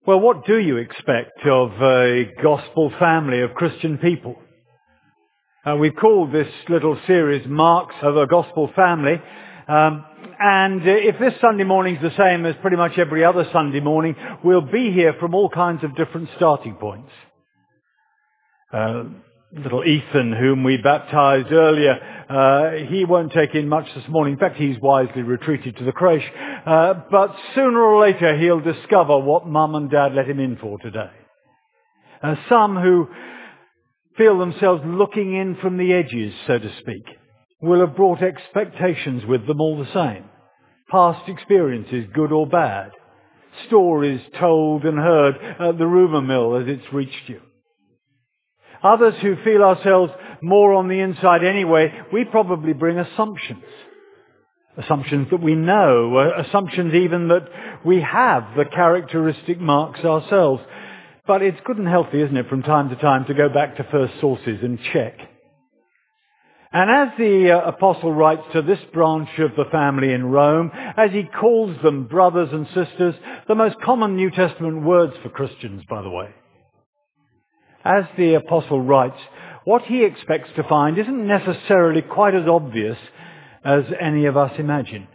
Well, what do you expect of a gospel family of Christian people? We've called this little series Marks of a Gospel Family. And if this Sunday morning's the same as pretty much every other Sunday morning, we'll be here from all kinds of different starting points. Little Ethan, whom we baptized earlier, he won't take in much this morning. In fact, he's wisely retreated to the creche. But sooner or later, he'll discover what Mum and Dad let him in for today. Some who feel themselves looking in from the edges, so to speak, will have brought expectations with them all the same. Past experiences, good or bad. Stories told and heard at the rumour mill as it's reached you. Others who feel ourselves more on the inside anyway, we probably bring assumptions. Assumptions that we know, assumptions even that we have the characteristic marks ourselves. But it's good and healthy, isn't it, from time to time to go back to first sources and check. And as the apostle writes to this branch of the family in Rome, as he calls them brothers and sisters, the most common New Testament words for Christians, by the way. As the apostle writes, what he expects to find isn't necessarily quite as obvious as any of us imagine.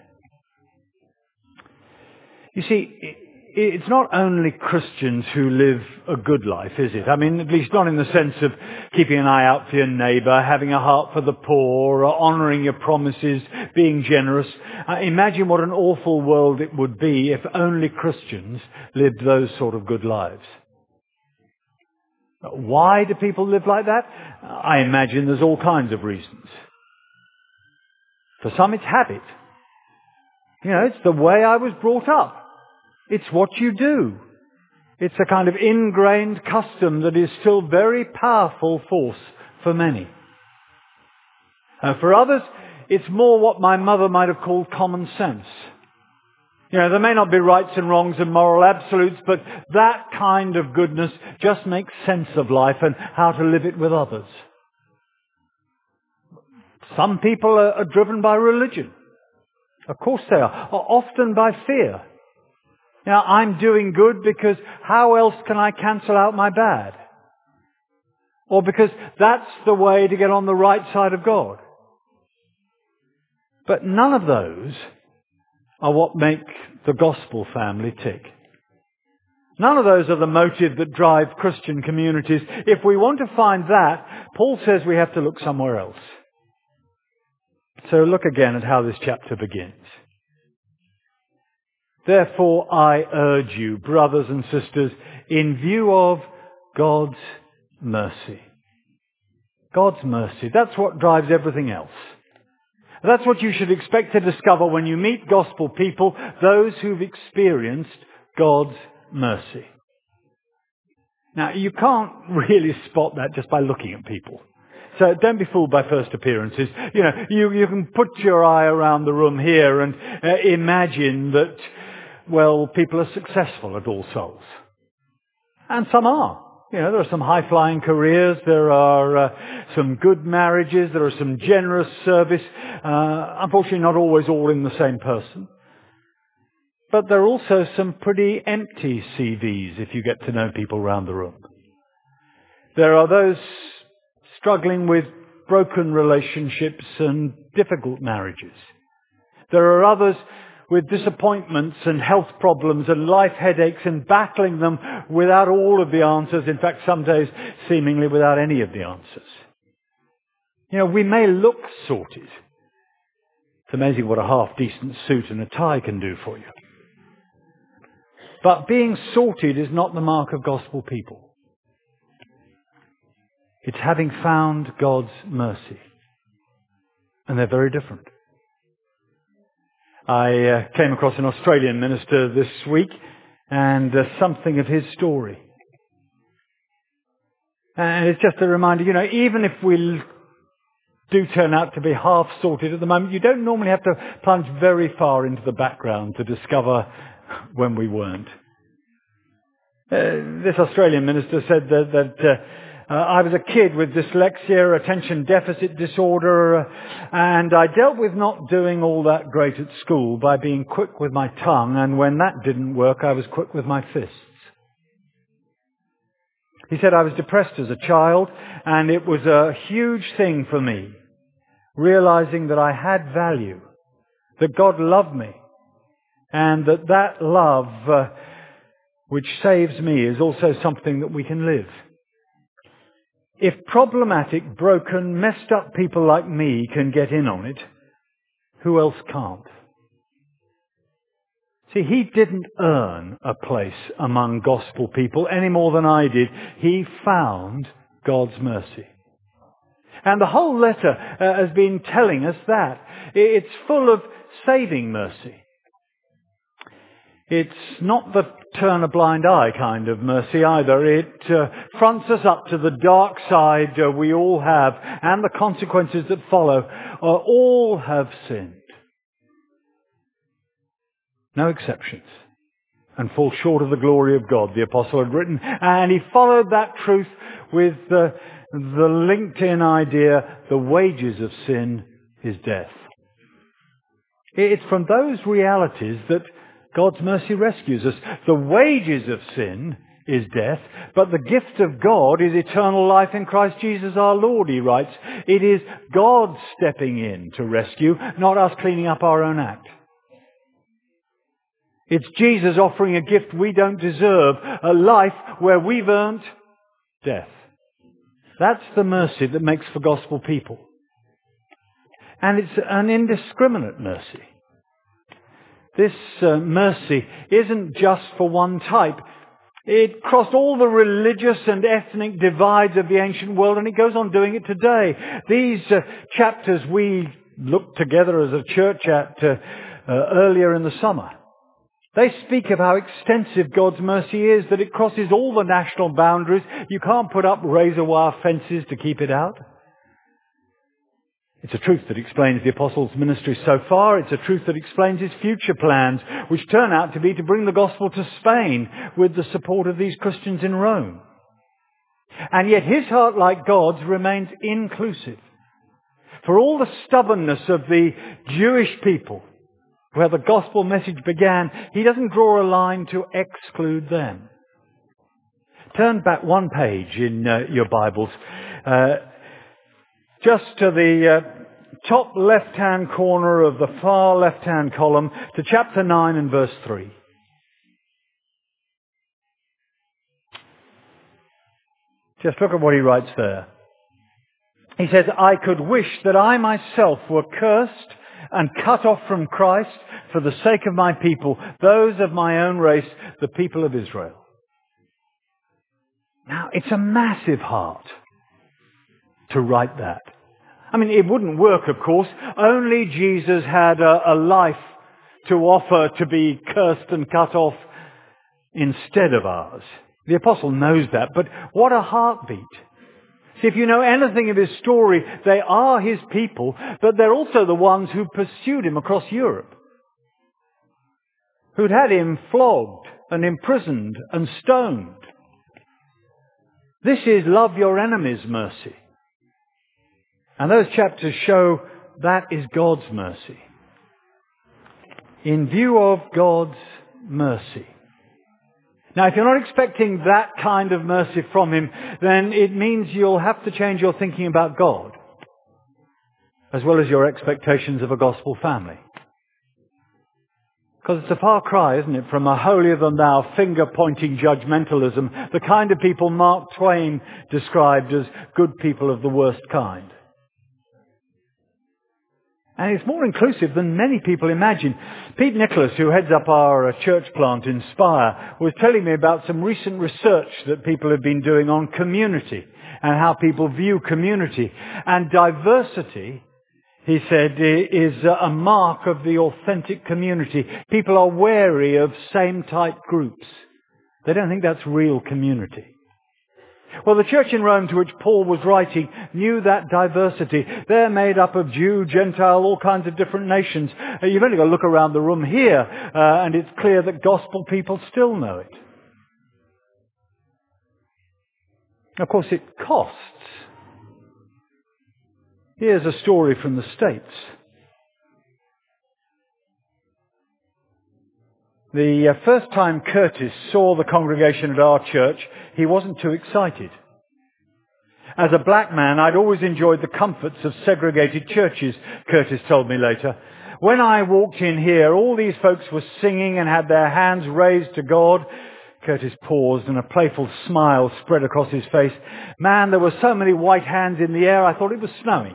You see, it's not only Christians who live a good life, is it? I mean, at least not in the sense of keeping an eye out for your neighbour, having a heart for the poor, or honouring your promises, being generous. Imagine what an awful world it would be if only Christians lived those sort of good lives. Why do people live like that? I imagine there's all kinds of reasons. For some, it's habit. You know, it's the way I was brought up. It's what you do. It's a kind of ingrained custom that is still very powerful force for many. For others, it's more what my mother might have called common sense. You know, there may not be rights and wrongs and moral absolutes, but that kind of goodness just makes sense of life and how to live it with others. Some people are driven by religion. Of course they are. Often by fear. You know, I'm doing good because how else can I cancel out my bad? Or because that's the way to get on the right side of God. But none of those are what make the gospel family tick. None of those are the motive that drive Christian communities. If we want to find that, Paul says we have to look somewhere else. So look again at how this chapter begins. Therefore I urge you, brothers and sisters, in view of God's mercy. God's mercy. That's what drives everything else. That's what you should expect to discover when you meet gospel people, those who've experienced God's mercy. Now, you can't really spot that just by looking at people. So don't be fooled by first appearances. You know, you can put your eye around the room here and imagine that, well, people are successful at All Souls. And some are. You know, there are some high-flying careers, there are some good marriages, there are some generous service. Unfortunately, not always all in the same person. But there are also some pretty empty CVs if you get to know people around the room. There are those struggling with broken relationships and difficult marriages. There are others with disappointments and health problems and life headaches and battling them without all of the answers. In fact, some days seemingly without any of the answers. You know, we may look sorted. It's amazing what a half-decent suit and a tie can do for you. But being sorted is not the mark of gospel people. It's having found God's mercy. And they're very different. I came across an Australian minister this week and something of his story. And it's just a reminder, you know, even if we do turn out to be half sorted at the moment, you don't normally have to plunge very far into the background to discover when we weren't. This Australian minister said that I was a kid with dyslexia, attention deficit disorder, and I dealt with not doing all that great at school by being quick with my tongue, and when that didn't work, I was quick with my fists. He said, I was depressed as a child, and it was a huge thing for me, realizing that I had value, that God loved me, and that love which saves me is also something that we can live. If problematic, broken, messed up people like me can get in on it, who else can't? See, he didn't earn a place among gospel people any more than I did. He found God's mercy. And the whole letter has been telling us that. It's full of saving mercy. It's not the turn a blind eye kind of mercy either. It fronts us up to the dark side we all have and the consequences that follow. All have sinned. No exceptions. And fall short of the glory of God, the apostle had written. And he followed that truth with the linked-in idea, the wages of sin is death. It's from those realities that God's mercy rescues us. The wages of sin is death, but the gift of God is eternal life in Christ Jesus our Lord, he writes. It is God stepping in to rescue, not us cleaning up our own act. It's Jesus offering a gift we don't deserve, a life where we've earned death. That's the mercy that makes for gospel people. And it's an indiscriminate mercy. This mercy isn't just for one type. It crossed all the religious and ethnic divides of the ancient world, and it goes on doing it today. These chapters we looked together as a church at earlier in the summer. They speak of how extensive God's mercy is, that it crosses all the national boundaries. You can't put up razor wire fences to keep it out. It's a truth that explains the apostles' ministry so far. It's a truth that explains his future plans, which turn out to be to bring the gospel to Spain with the support of these Christians in Rome. And yet his heart, like God's, remains inclusive. For all the stubbornness of the Jewish people, where the gospel message began, he doesn't draw a line to exclude them. Turn back one page in your Bibles, just to the top left-hand corner of the far left-hand column, to chapter 9 and verse 3. Just look at what he writes there. He says, I could wish that I myself were cursed and cut off from Christ for the sake of my people, those of my own race, the people of Israel. Now, it's a massive heart to write that. I mean, it wouldn't work, of course. Only Jesus had a life to offer to be cursed and cut off instead of ours. The apostle knows that, but what a heartbeat. See, if you know anything of his story, they are his people, but they're also the ones who pursued him across Europe, who'd had him flogged and imprisoned and stoned. This is love your enemies mercy. And those chapters show that is God's mercy. In view of God's mercy. Now, if you're not expecting that kind of mercy from him, then it means you'll have to change your thinking about God, as well as your expectations of a gospel family. Because it's a far cry, isn't it, from a holier-than-thou, finger-pointing judgmentalism, the kind of people Mark Twain described as good people of the worst kind. And it's more inclusive than many people imagine. Pete Nicholas, who heads up our church plant in Spire, was telling me about some recent research that people have been doing on community and how people view community. And diversity, he said, is a mark of the authentic community. People are wary of same-type groups. They don't think that's real community. Well, the church in Rome to which Paul was writing knew that diversity. They're made up of Jew, Gentile, all kinds of different nations. You've only got to look around the room here, and it's clear that gospel people still know it. Of course, it costs. Here's a story from the States. The first time Curtis saw the congregation at our church, he wasn't too excited. As a black man, I'd always enjoyed the comforts of segregated churches, Curtis told me later. When I walked in here, all these folks were singing and had their hands raised to God. Curtis paused and a playful smile spread across his face. Man, there were so many white hands in the air, I thought it was snowing.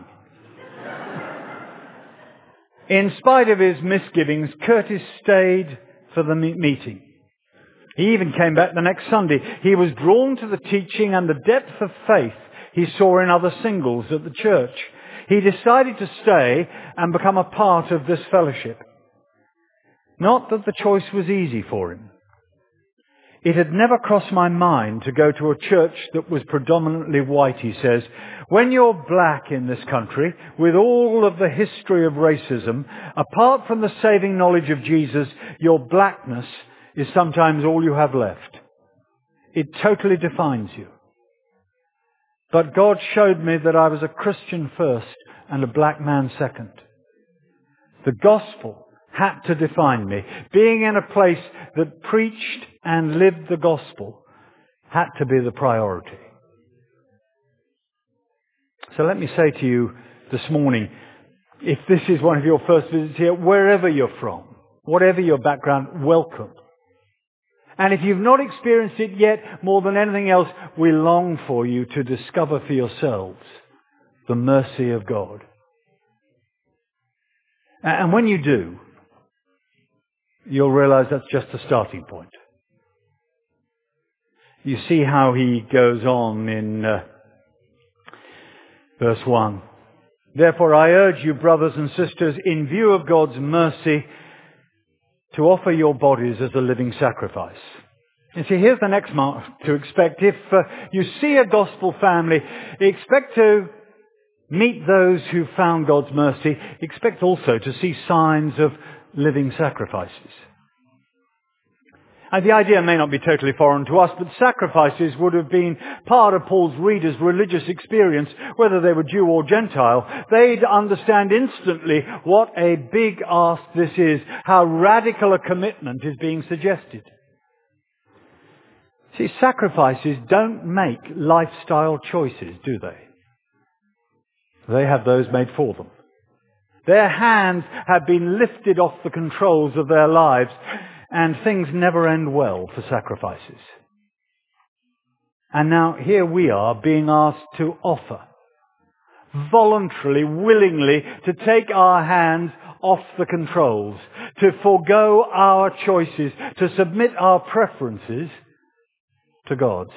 In spite of his misgivings, Curtis stayed for the meeting. He even came back the next Sunday. He was drawn to the teaching and the depth of faith he saw in other singles at the church. He decided to stay and become a part of this fellowship. Not that the choice was easy for him. It had never crossed my mind to go to a church that was predominantly white, he says. When you're black in this country, with all of the history of racism, apart from the saving knowledge of Jesus, your blackness is sometimes all you have left. It totally defines you. But God showed me that I was a Christian first and a black man second. The gospel had to define me. Being in a place that preached and lived the gospel had to be the priority. So let me say to you this morning, if this is one of your first visits here, wherever you're from, whatever your background, welcome. And if you've not experienced it yet, more than anything else, we long for you to discover for yourselves the mercy of God. And when you do, you'll realize that's just the starting point. You see how he goes on in verse 1. Therefore I urge you, brothers and sisters, in view of God's mercy, to offer your bodies as a living sacrifice. And see, here's the next mark to expect. If you see a gospel family, expect to meet those who found God's mercy. Expect also to see signs of living sacrifices. And the idea may not be totally foreign to us, but sacrifices would have been part of Paul's readers' religious experience, whether they were Jew or Gentile. They'd understand instantly what a big ask this is, how radical a commitment is being suggested. See, sacrifices don't make lifestyle choices, do they? They have those made for them. Their hands have been lifted off the controls of their lives, and things never end well for sacrifices. And now here we are being asked to offer, voluntarily, willingly, to take our hands off the controls, to forego our choices, to submit our preferences to God.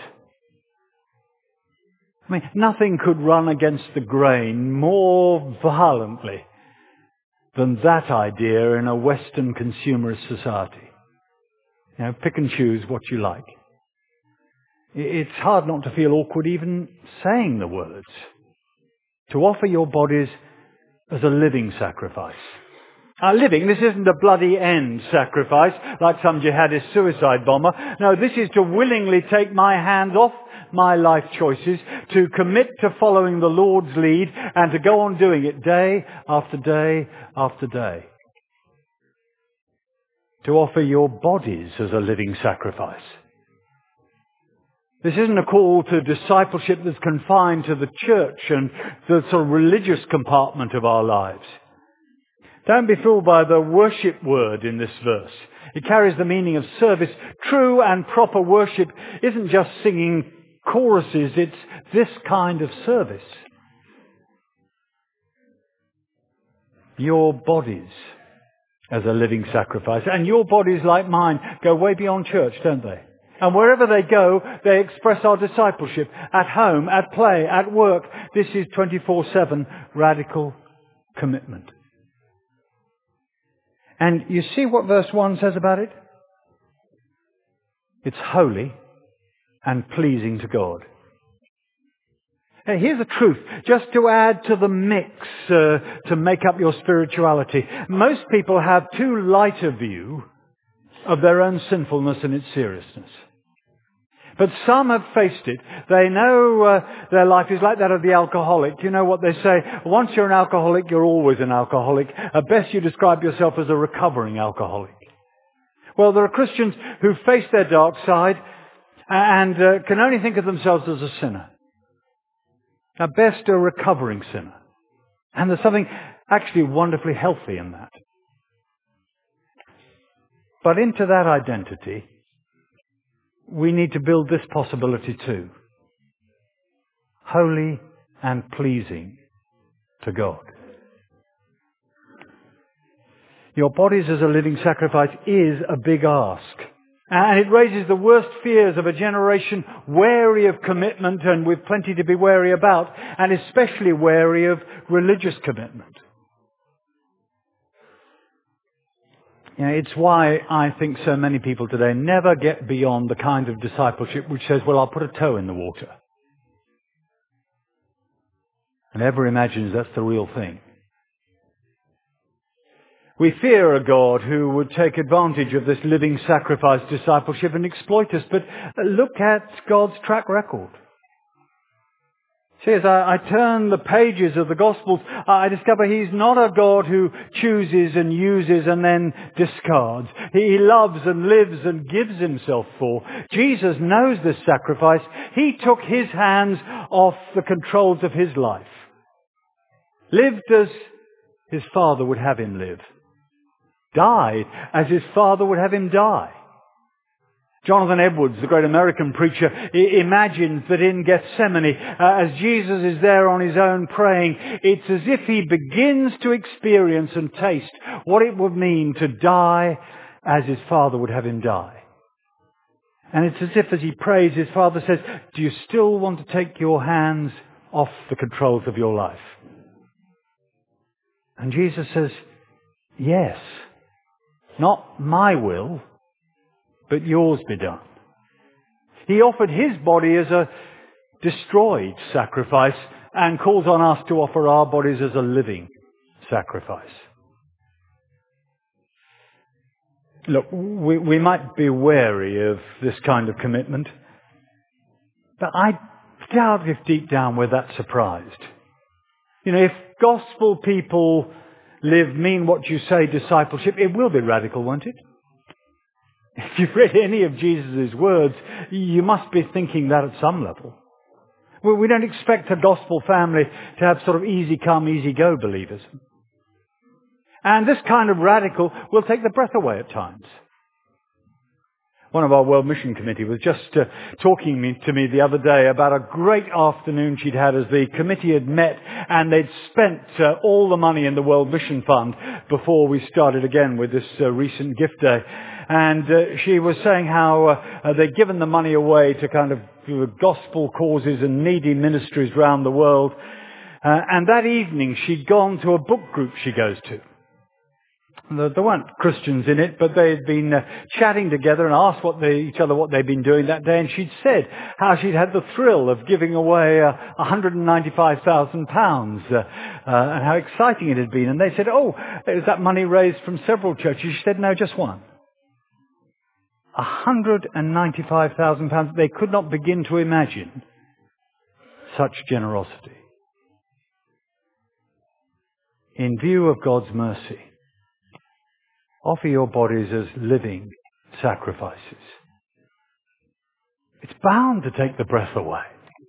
I mean, nothing could run against the grain more violently than that idea in a Western consumerist society. You know, pick and choose what you like. It's hard not to feel awkward even saying the words. To offer your bodies as a living sacrifice. Living, this isn't a bloody end sacrifice like some jihadist suicide bomber. No, this is to willingly take my hands off my life choices, to commit to following the Lord's lead, and to go on doing it day after day after day. To offer your bodies as a living sacrifice. This isn't a call to discipleship that's confined to the church and the sort of religious compartment of our lives. Don't be fooled by the worship word in this verse. It carries the meaning of service. True and proper worship isn't just singing choruses, it's this kind of service. Your bodies as a living sacrifice. And your bodies, like mine, go way beyond church, don't they? And wherever they go, they express our discipleship. At home, at play, at work. This is 24/7 radical commitment. And you see what verse 1 says about it? It's holy and pleasing to God. Now, here's the truth, just to add to the mix, to make up your spirituality. Most people have too light a view of their own sinfulness and its seriousness. But some have faced it. They know their life is like that of the alcoholic. You know what they say? Once you're an alcoholic, you're always an alcoholic. At best you describe yourself as a recovering alcoholic. Well, there are Christians who face their dark side and can only think of themselves as a sinner. At best, a recovering sinner. And there's something actually wonderfully healthy in that. But into that identity, we need to build this possibility too. Holy and pleasing to God. Your bodies as a living sacrifice is a big ask. And it raises the worst fears of a generation wary of commitment and with plenty to be wary about, and especially wary of religious commitment. You know, it's why I think so many people today never get beyond the kind of discipleship which says, well, I'll put a toe in the water. And ever imagines that's the real thing. We fear a God who would take advantage of this living sacrifice discipleship and exploit us, but look at God's track record. See, as I turn the pages of the Gospels, I discover He's not a God who chooses and uses and then discards. He loves and lives and gives Himself for. Jesus knows this sacrifice. He took His hands off the controls of His life. Lived as His Father would have Him live. Died as His Father would have Him die. Jonathan Edwards, the great American preacher, imagines that in Gethsemane, as Jesus is there on His own praying, it's as if He begins to experience and taste what it would mean to die as His Father would have Him die. And it's as if as He prays, His Father says, do you still want to take your hands off the controls of your life? And Jesus says, yes, not my will, but yours be done. He offered His body as a destroyed sacrifice and calls on us to offer our bodies as a living sacrifice. Look, we might be wary of this kind of commitment, but I doubt if deep down we're that surprised. You know, if gospel people live mean what you say discipleship, it will be radical, won't it? If you've read any of Jesus' words, you must be thinking that at some level. We don't expect a gospel family to have sort of easy come, easy go believers. And this kind of radical will take the breath away at times. One of our World Mission Committee was just talking to me the other day about a great afternoon she'd had as the committee had met and they'd spent all the money in the World Mission Fund before we started again with this recent gift day. And she was saying how they'd given the money away to kind of gospel causes and needy ministries around the world. And that evening she'd gone to a book group she goes to. There weren't Christians in it, but they'd been chatting together and asked each other what they'd been doing that day. And she'd said how she'd had the thrill of giving away £195,000 and how exciting it had been. And they said, oh, is that money raised from several churches? She said, no, just one. £195,000. They could not begin to imagine such generosity. In view of God's mercy, offer your bodies as living sacrifices. It's bound to take the breath away.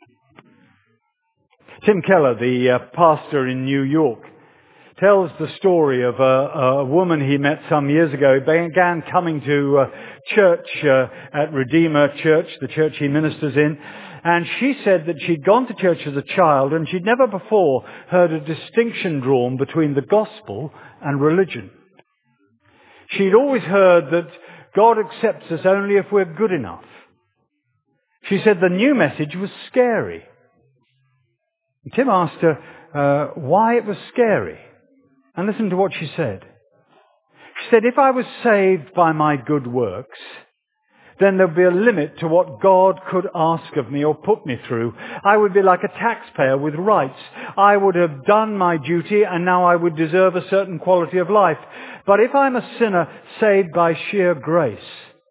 Tim Keller, the pastor in New York, tells the story of a woman he met some years ago. He began coming to church at Redeemer Church, the church he ministers in. And she said that she'd gone to church as a child and she'd never before heard a distinction drawn between the gospel and religion. She'd always heard that God accepts us only if we're good enough. She said the new message was scary. And Tim asked her why it was scary. And listen to what she said. She said, if I was saved by my good works, then there'd be a limit to what God could ask of me or put me through. I would be like a taxpayer with rights. I would have done my duty and now I would deserve a certain quality of life. But if I'm a sinner saved by sheer grace,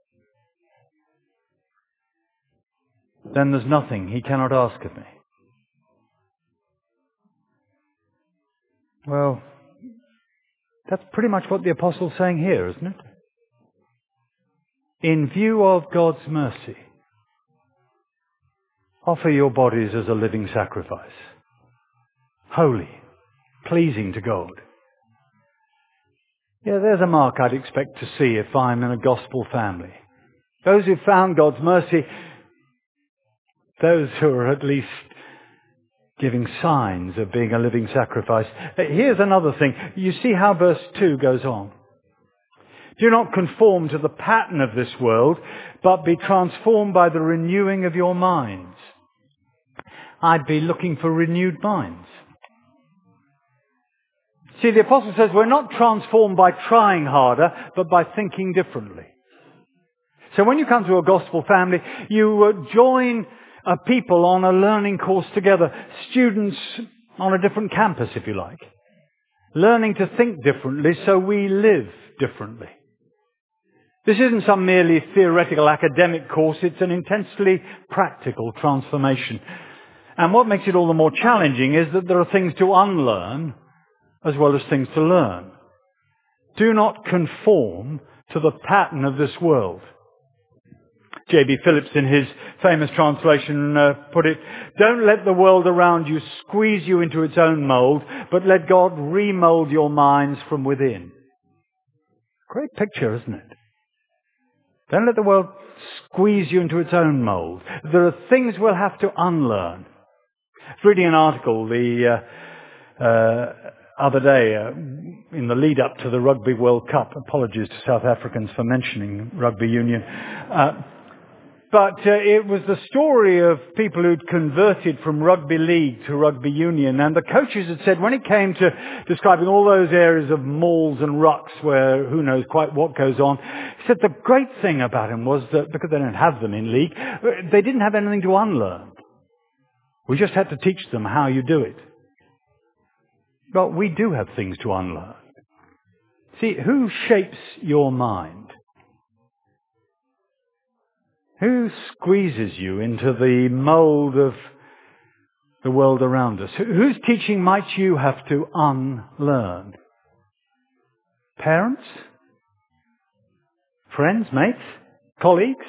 then there's nothing He cannot ask of me. Well, that's pretty much what the apostle's saying here, isn't it? in view of God's mercy, offer your bodies as a living sacrifice, holy, pleasing to God. Yeah, there's a mark I'd expect to see if I'm in a gospel family. Those who've found God's mercy, those who are at least giving signs of being a living sacrifice. Here's another thing. You see how verse 2 goes on. Do not conform to the pattern of this world, but be transformed by the renewing of your minds. I'd be looking for renewed minds. See, the apostle says we're not transformed by trying harder, but by thinking differently. So when you come to a gospel family, you join a people on a learning course together, students on a different campus, if you like, learning to think differently so we live differently. This isn't some merely theoretical academic course, it's an intensely practical transformation. And what makes it all the more challenging is that there are things to unlearn as well as things to learn. Do not conform to the pattern of this world. J.B. Phillips, in his famous translation, put it, don't let the world around you squeeze you into its own mould, but let God remould your minds from within. Great picture, isn't it? Don't let the world squeeze you into its own mould. There are things we'll have to unlearn. I was reading an article the other day in the lead up to the Rugby World Cup. Apologies to South Africans for mentioning rugby union. But it was the story of people who'd converted from rugby league to rugby union. And the coaches had said when it came to describing all those areas of malls and rucks where who knows quite what goes on, he said the great thing about them was that because they don't have them in league, they didn't have anything to unlearn. We just had to teach them how you do it. But we do have things to unlearn. See, who shapes your mind? Who squeezes you into the mould of the world around us? Whose teaching might you have to unlearn? Parents? Friends, mates? Colleagues?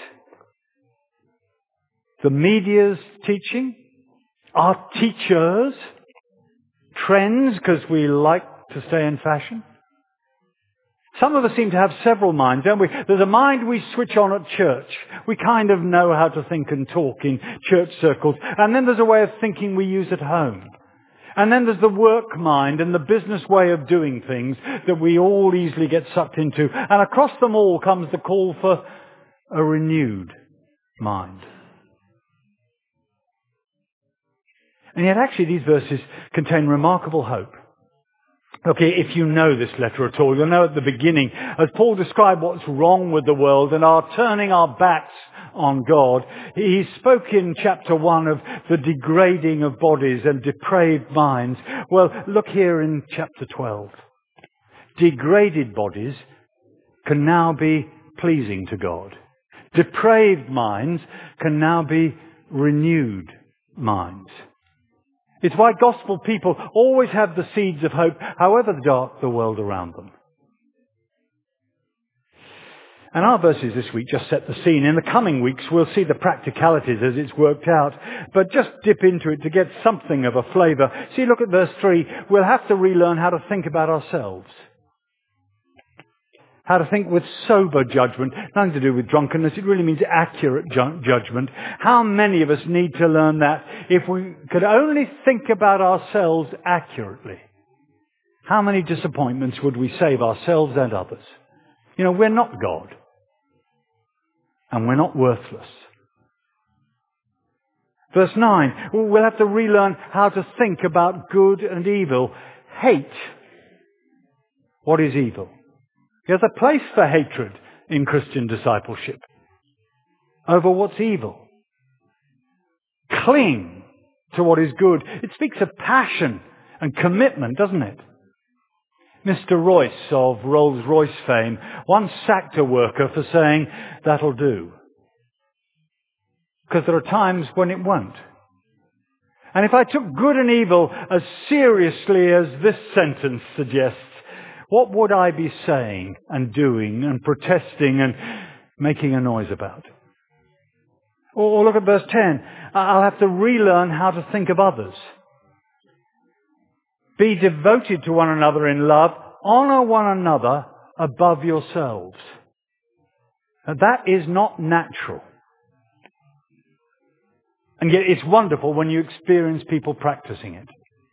The media's teaching? Our teachers? Trends, because we like to stay in fashion? Some of us seem to have several minds, don't we? There's a mind we switch on at church. We kind of know how to think and talk in church circles. And then there's a way of thinking we use at home. And then there's the work mind and the business way of doing things that we all easily get sucked into. And across them all comes the call for a renewed mind. And yet actually these verses contain remarkable hope. Okay, if you know this letter at all, you'll know at the beginning, as Paul described what's wrong with the world and our turning our backs on God, he spoke in chapter 1 of the degrading of bodies and depraved minds. Well, look here in chapter 12. Degraded bodies can now be pleasing to God. Depraved minds can now be renewed minds. It's why gospel people always have the seeds of hope, however dark the world around them. And our verses this week just set the scene. In the coming weeks, we'll see the practicalities as it's worked out. But just dip into it to get something of a flavour. See, look at verse 3. We'll have to relearn how to think about ourselves. How to think with sober judgment. Nothing to do with drunkenness. It really means accurate judgment. How many of us need to learn that? If we could only think about ourselves accurately, how many disappointments would we save ourselves and others? You know, we're not God. And we're not worthless. Verse 9. We'll have to relearn how to think about good and evil. Hate what is evil. There's a place for hatred in Christian discipleship over what's evil. Cling to what is good. It speaks of passion and commitment, doesn't it? Mr. Royce of Rolls-Royce fame once sacked a worker for saying, that'll do. Because there are times when it won't. And if I took good and evil as seriously as this sentence suggests, what would I be saying and doing and protesting and making a noise about. Or look at verse 10. I'll have to relearn how to think of others. Be devoted to one another in love. Honor one another above yourselves. Now, that is not natural. And yet it's wonderful when you experience people practicing it.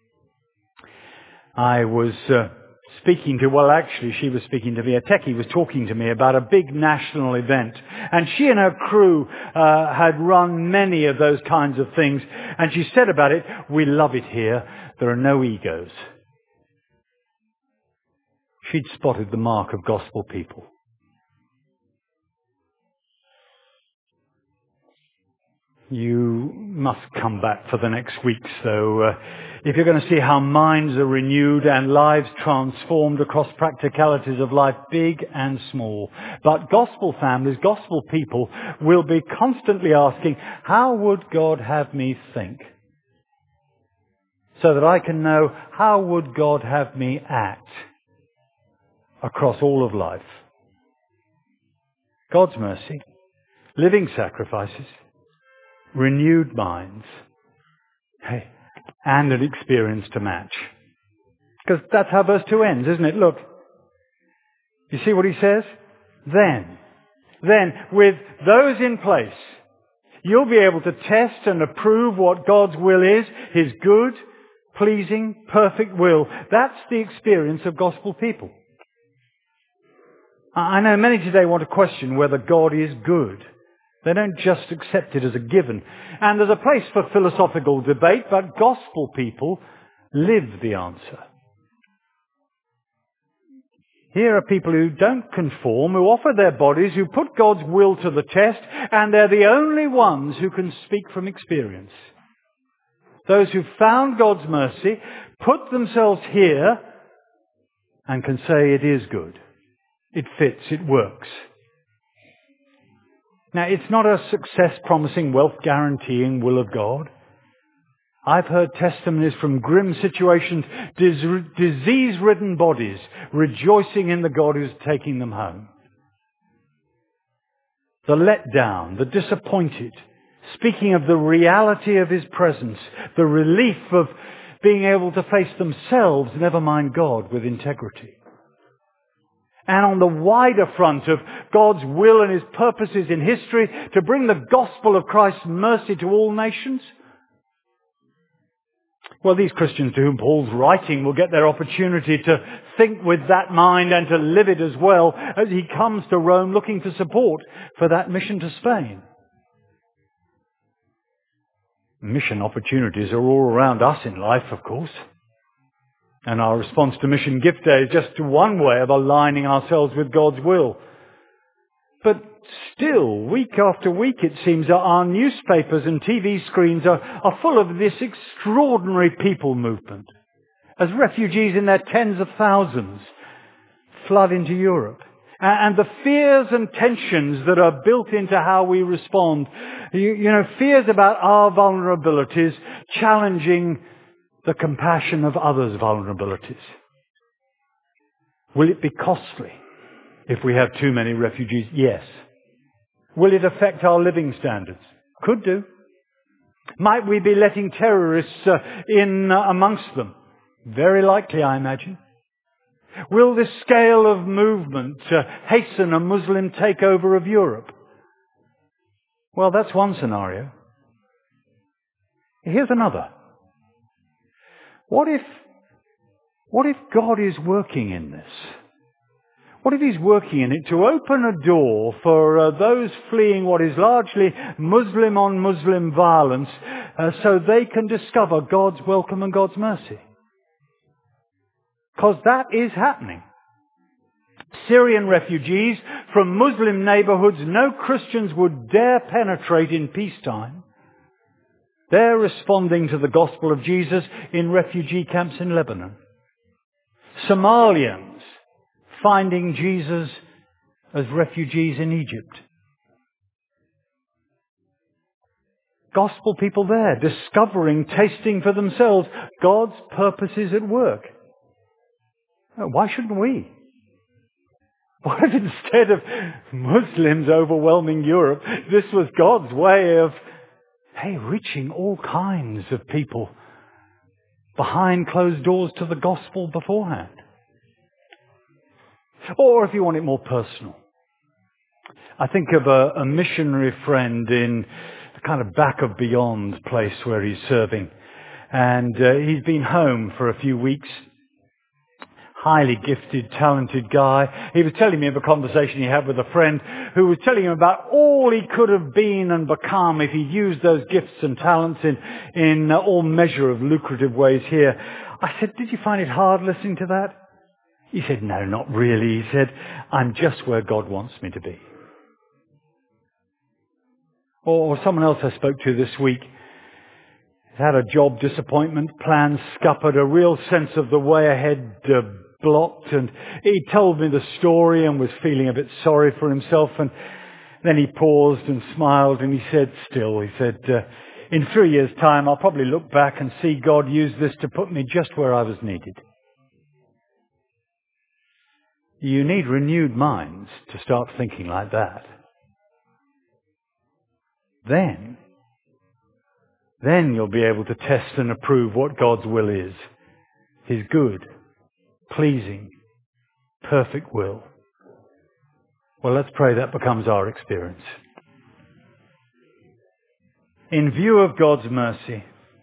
I was speaking to, well actually she was speaking to me, a techie was talking to me about a big national event. And she and her crew had run many of those kinds of things. And she said about it, we love it here. There are no egos. She'd spotted the mark of gospel people. You must come back for the next weeks, though, if you're going to see how minds are renewed and lives transformed across practicalities of life, big and small. But gospel families, gospel people will be constantly asking, how would God have me think? So that I can know, how would God have me act across all of life? God's mercy, living sacrifices, renewed minds, and an experience to match. Because that's how verse 2 ends, isn't it? Look, you see what he says? Then, with those in place, you'll be able to test and approve what God's will is, His good, pleasing, perfect will. That's the experience of gospel people. I know many today want to question whether God is good. They don't just accept it as a given. And there's a place for philosophical debate, but gospel people live the answer. Here are people who don't conform, who offer their bodies, who put God's will to the test, and they're the only ones who can speak from experience. Those who found God's mercy, put themselves here, and can say it is good. It fits, it works. Now, it's not a success-promising, wealth-guaranteeing will of God. I've heard testimonies from grim situations, disease-ridden bodies rejoicing in the God who's taking them home. The let down, the disappointed, speaking of the reality of His presence, the relief of being able to face themselves, never mind God, with integrity. And on the wider front of God's will and His purposes in history to bring the gospel of Christ's mercy to all nations. Well, these Christians to whom Paul's writing will get their opportunity to think with that mind and to live it as well as he comes to Rome looking for support for that mission to Spain. Mission opportunities are all around us in life, of course. And our response to Mission Gift Day is just one way of aligning ourselves with God's will. But still, week after week, it seems that our newspapers and TV screens are full of this extraordinary people movement. As refugees in their tens of thousands flood into Europe. And the fears and tensions that are built into how we respond. You know, fears about our vulnerabilities, challenging the compassion of others' vulnerabilities. Will it be costly if we have too many refugees? Yes. Will it affect our living standards? Could do. Might we be letting terrorists in amongst them? Very likely, I imagine. Will this scale of movement hasten a Muslim takeover of Europe? Well, that's one scenario. Here's another. What if God is working in this? What if He's working in it to open a door for those fleeing what is largely Muslim-on-Muslim violence so they can discover God's welcome and God's mercy? Because that is happening. Syrian refugees from Muslim neighborhoods no Christians would dare penetrate in peacetime. They're responding to the gospel of Jesus in refugee camps in Lebanon. Somalians finding Jesus as refugees in Egypt. Gospel people there, discovering, tasting for themselves God's purposes at work. Why shouldn't we? What if instead of Muslims overwhelming Europe, this was God's way of, hey, reaching all kinds of people behind closed doors to the gospel beforehand? Or if you want it more personal, I think of a missionary friend in the kind of back of beyond place where he's serving. And he's been home for a few weeks. Highly gifted, talented guy. He was telling me of a conversation he had with a friend who was telling him about all he could have been and become if he'd used those gifts and talents in all measure of lucrative ways here. I said, did you find it hard listening to that? He said, no, not really. He said, I'm just where God wants me to be. Or someone else I spoke to this week had a job disappointment, plans scuppered, a real sense of the way ahead blocked, and he told me the story and was feeling a bit sorry for himself, and then he paused and smiled and he said, in 3 years' time I'll probably look back and see God use this to put me just where I was needed. You need renewed minds to start thinking like that. Then you'll be able to test and approve what God's will is. His good, pleasing, perfect will. Well, let's pray that becomes our experience. In view of God's mercy,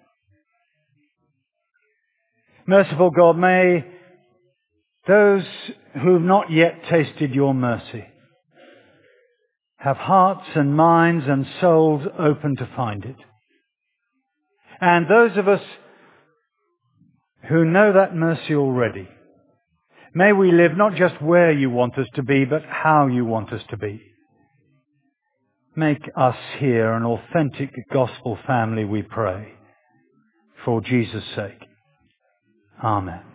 merciful God, may those who have not yet tasted your mercy have hearts and minds and souls open to find it. And those of us who know that mercy already, may we live not just where you want us to be, but how you want us to be. Make us here an authentic gospel family, we pray, for Jesus' sake. Amen.